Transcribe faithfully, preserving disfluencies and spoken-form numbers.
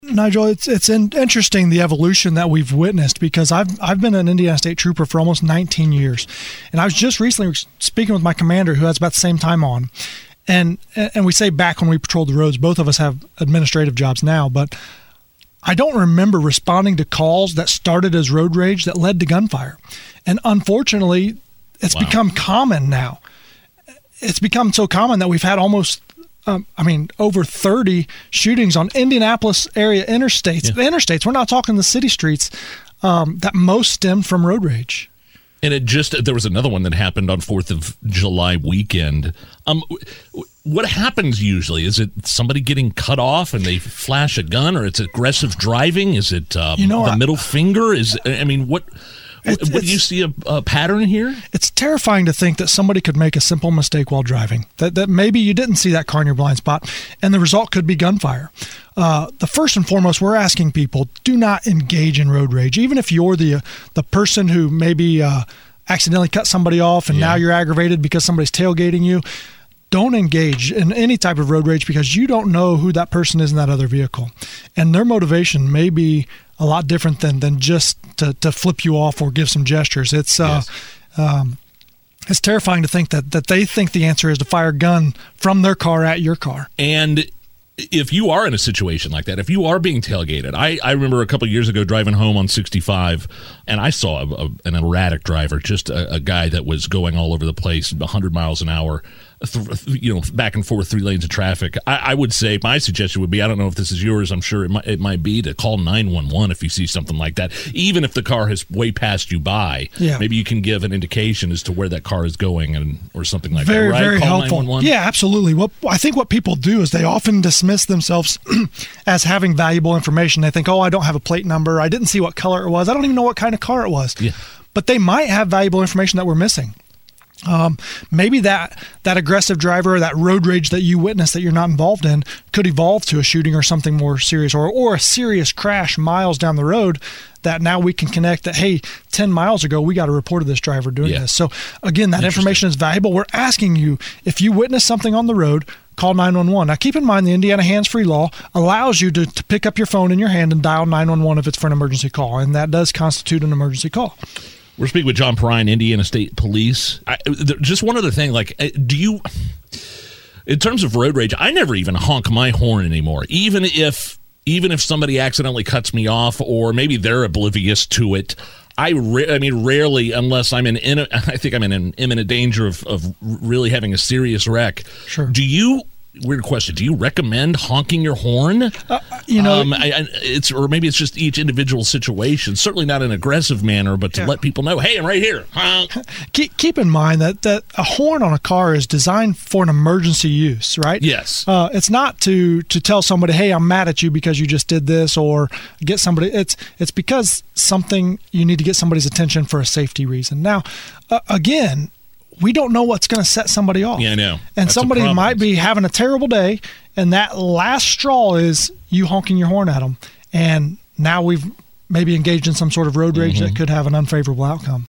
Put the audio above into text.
Nigel, it's it's in, interesting the evolution that we've witnessed, because I've I've been an Indiana State Trooper for almost nineteen years, and I was just recently speaking with my commander, who has about the same time on, and and we say back when we patrolled the roads, both of us have administrative jobs now, but I don't remember responding to calls that started as road rage that led to gunfire, and unfortunately, it's wow. become common now. It's become so common that we've had almost. Um, I mean, over thirty shootings on Indianapolis area interstates. Yeah. The interstates, we're not talking the city streets, um, that most stemmed from road rage. And it just, there was another one that happened on fourth of July weekend. Um, what happens usually? Is it somebody getting cut off and they flash a gun, or it's aggressive driving? Is it um, you know, the I, middle finger? Is I mean, what... It's, what, do you see a, a pattern here? It's terrifying to think that somebody could make a simple mistake while driving, that that maybe you didn't see that car in your blind spot, and the result could be gunfire. Uh, the first and foremost, we're asking people, do not engage in road rage. Even if you're the uh, the person who maybe uh, accidentally cut somebody off and yeah. now you're aggravated because somebody's tailgating you, don't engage in any type of road rage, because you don't know who that person is in that other vehicle. And their motivation may be a lot different than than just to, to flip you off or give some gestures. It's uh, yes. um, it's terrifying to think that, that they think the answer is to fire a gun from their car at your car. And if you are in a situation like that, if you are being tailgated, I, I remember a couple of years ago driving home on sixty-five, and I saw a, a, an erratic driver, just a, a guy that was going all over the place, one hundred miles an hour, th- you know, back and forth, three lanes of traffic. I, I would say my suggestion would be, I don't know if this is yours, I'm sure it might, it might be, to call nine one one if you see something like that. Even if the car has way passed you by, yeah. maybe you can give an indication as to where that car is going, and or something like very, that, right? Very call helpful. nine one one? Yeah, absolutely. What I think what people do is they often dismiss themselves as having valuable information. They think, oh, I don't have a plate number, I didn't see what color it was, I don't even know what kind of car it was. Yeah. But they might have valuable information that we're missing. Um, maybe that that aggressive driver or that road rage that you witnessed that you're not involved in could evolve to a shooting or something more serious, or or a serious crash miles down the road that now we can connect that, hey, ten miles ago we got a report of this driver doing yeah. this. So again, that information is valuable. We're asking you, if you witness something on the road, call nine one one. Now keep in mind, the Indiana hands-free law allows you to, to pick up your phone in your hand and dial nine one one if it's for an emergency call, and that does constitute an emergency call. We're speaking with John Perrine, Indiana State Police. I, just one other thing, like, do you, in terms of road rage, I never even honk my horn anymore, even if even if somebody accidentally cuts me off, or maybe they're oblivious to it. I, ra- I mean, rarely, unless I'm in, in a, I think I'm in an imminent danger of, of really having a serious wreck. Sure. Do you? Weird question. Do you recommend honking your horn? Uh, you know, um, I, I, it's or maybe it's just each individual situation. Certainly not in an aggressive manner, but to yeah. let people know, hey, I'm right here. Honk. Keep, keep in mind that, that a horn on a car is designed for an emergency use, right? Yes. Uh, it's not to to tell somebody, hey, I'm mad at you because you just did this, or get somebody. It's it's because something you need to get somebody's attention for a safety reason. Now, uh, again, we don't know what's going to set somebody off. Yeah, I know. And That's somebody might be having a terrible day, and that last straw is you honking your horn at them. And now we've maybe engaged in some sort of road rage mm-hmm. that could have an unfavorable outcome.